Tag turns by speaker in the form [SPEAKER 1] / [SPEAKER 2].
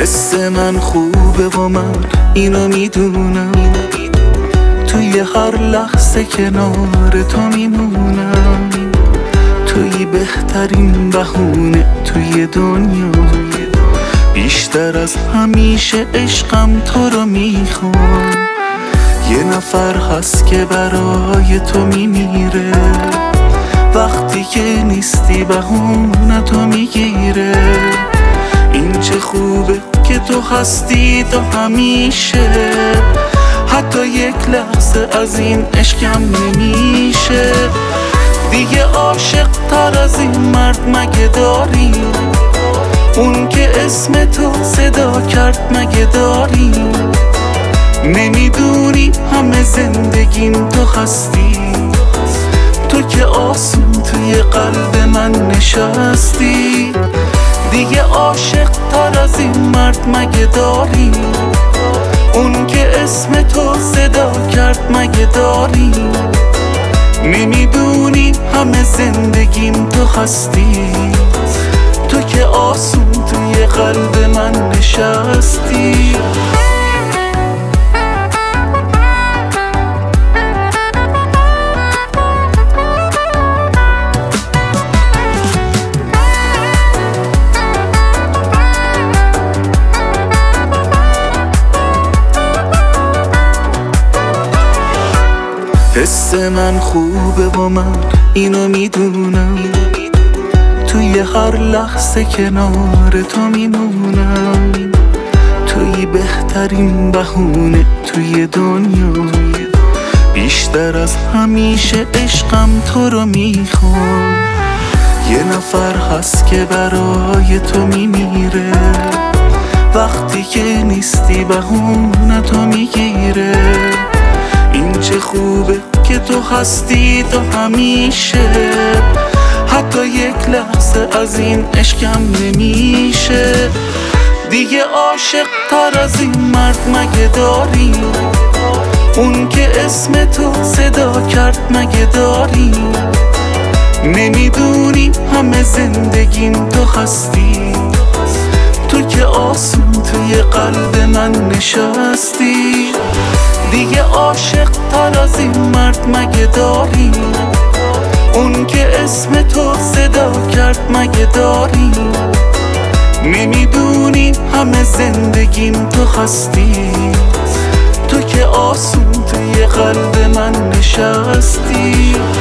[SPEAKER 1] حس من خوبه و من اینو میدونم، توی هر لحظه کنار تو میمونم. توی بهترین بهونه توی دنیا، بیشتر از همیشه عشقم تو رو میخوام. یه نفر هست که برای تو میمیره، وقتی که نیستی بهونه تو میگیره. این چه خوبه که تو هستی تا همیشه، حتی یک لحظه از این عشقم نمیشه. دیگه عاشق تر از این مرد مگه داری؟ اون که اسم تو صدا کرد مگه داری؟ نمیدونی همه زندگیم تو هستی، تو که آسون توی قلب من نشستی. دیگه عاشق تر از این مرد مگه داری؟ اون که اسم تو صدا کرد مگه داری؟ نمیدونی همه زندگیم تو هستی، تو که آسون توی قلب من نشستی. حس من خوبه و من اینو میدونم، توی هر لحظه کنار تو میمونم. توی بهترین بهونه توی دنیا، بیشتر از همیشه عشقم تو رو میخوام. یه نفر هست که برای تو میمیره، وقتی که نیستی بهونه تو میگیره. این چه خوبه که تو هستی تا همیشه، حتی یک لحظه از این عشقم نمیشه. دیگه عاشق تر از این مرد مگه داری؟ اون که اسم تو صدا کرد مگه داری؟ نمیدونی همه زندگیم تو هستی، تو که آسون توی قلب من نشستی. دیگه عاشق تر از این مرد مگه داری؟ اون که اسم تو صدا کرد مگه داری؟ نمیدونی همه زندگیم تو هستی، تو که آسون توی قلب من نشستی.